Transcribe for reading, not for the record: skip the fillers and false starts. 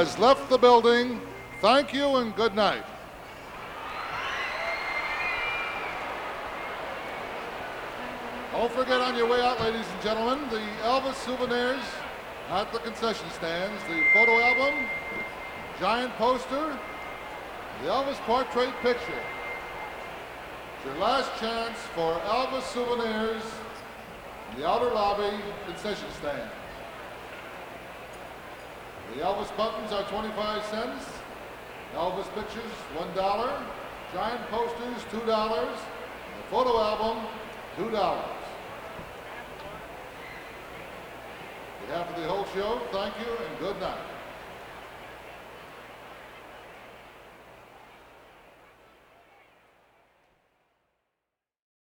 has left the building. Thank you and good night. Don't forget on your way out, ladies and gentlemen, the Elvis souvenirs at the concession stands, the photo album, giant poster, the Elvis portrait picture. It's your last chance for Elvis souvenirs in the outer lobby concession stand. The Elvis buttons are 25 cents, Elvis pictures $1, giant posters $2, the photo album $2. On behalf of the whole show, thank you and good night.